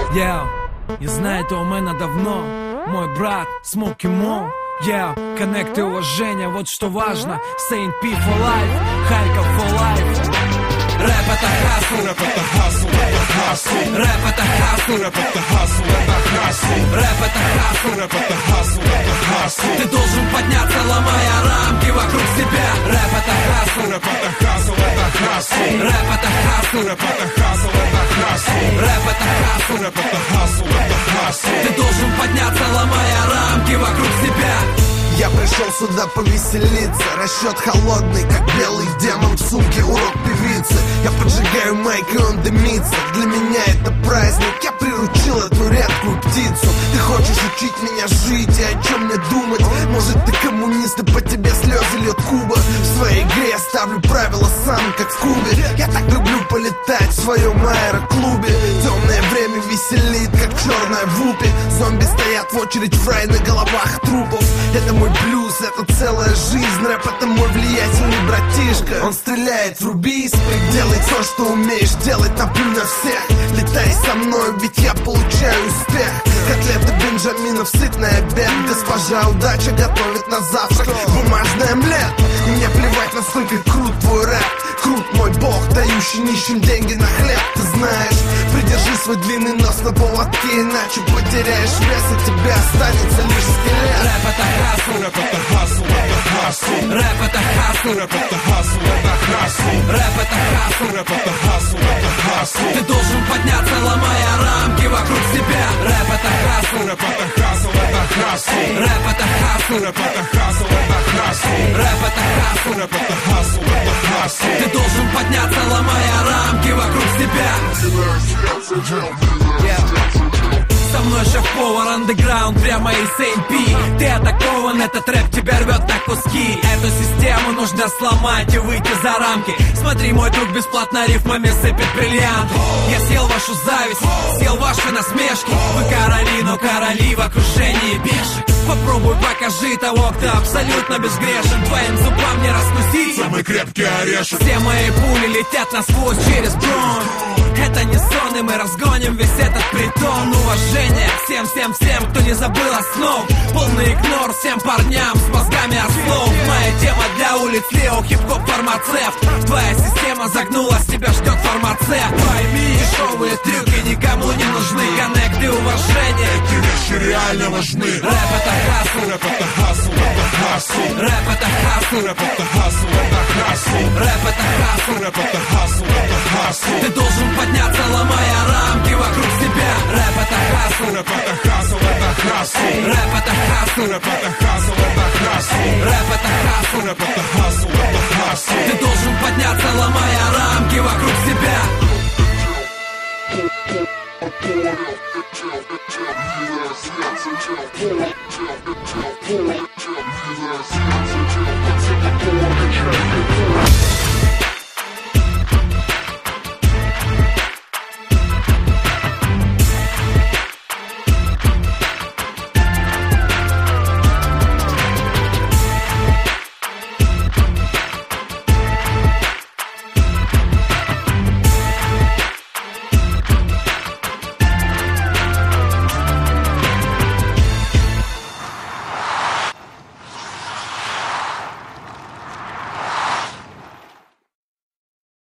Не знаю, это у меня давно. Мой брат Смоки Мо. Коннект и уважение, вот что важно. Saint P for life, Харьков for life. Рэп это хасл, рэп это хасл, это хасл. Рэп это хасл, рэп это хасл, это хасл. Рэп это хасл, рэп это хасл, это хасл. Ты должен подняться, ломая рамки вокруг себя. Рэп это хасл, рэп это хасл, это хасл. Рэп это хасл, рэп это хасл, это хасл. Рэп это хасл, рэп это хасл, это хасл. Ты должен подняться, ломая рамки вокруг себя. Я пришел сюда повеселиться. Расчет холодный, как белый демон в сумке, урок певицы. Я поджигаю майк, и он дымится. Для меня это праздник, я приручил эту редкую птицу. Ты хочешь учить меня жить и о чем мне думать? Может, ты коммунист, и по тебе слезы льет Куба. В своей игре я ставлю правила сам, как в Кубе. Я так люблю полетать в своем аэроклубе. Темное время веселит, как черная в упе. Зомби стоят в очередь в рай на головах трупов. Это мой блюз, это целая жизнь. Рэп это мой влиятельный братишка. Он стреляет в руби из предела. Делай то, что умеешь делать, наплюй на всех. Летай со мной, ведь я получаю успех. Котлеты Бенджаминов, сытный обед. Госпожа удача готовит на завтрак бумажный омлет. И мне плевать, насколько крут твой рэп. Крут мой бог, дающий нищим деньги на хлеб. Ты знаешь, придержи свой длинный нос на поводке, иначе потеряешь вес, и тебе останется лишь скелет. Рэп это хасл, рэп это хасл, это хасл. Рэп это хасл, рэп это хасл, это хасл. Рэп это хасл, рэп это хасл, это хасл. Ты должен подняться, ломая рамки вокруг себя. Рэп это хасл, рэп это хасл, это хасл. Рэп это хасл, рэп это хасл, это хасл. Рэп это хасл, рэп это хасл, это хасл. Ты должен подняться, ломая рамки вокруг себя. Со мной шеф-повар, андеграунд, прямо из Saint P. Ты атакован, этот рэп тебя рвет на куски. Эту систему нужно сломать и выйти за рамки. Смотри, мой друг бесплатно рифмами сыпет бриллианты. Я съел вашу зависть, съел ваши насмешки. Вы короли, но короли в окружении бешек. Попробуй покажи того, кто абсолютно безгрешен. Твоим зубам не раскусить самый крепкий орешек. Все мои пули летят насквозь через бронь. Это не сон, и мы разгоним весь этот притон. Уважение всем, кто не забыл основ. Полный игнор всем парням с мозгами ослов. Моя тема для улиц Лео, хип-хоп фармацевт. Твоя система загнулась, тебя ждет фармацевт. Пойми, дешевые трюки никому не нужны. Коннект и уважение, эти вещи реально важны. Рэп это хасл, рэп это хасл, это хасл. Рэп это хасл, рэп это хасл, это хасл. Рэп это хасл, рэп это хасл, это хасл. Ты должен подняться, ломая рамки вокруг себя. Рэп это хасл, рэп это хасл, это хасл. Рэп это хасл, рэп это хасл, это хасл. Рэп это хасл, рэп это хасл, это хасл. Ты должен подняться, ломая рамки вокруг себя. Pull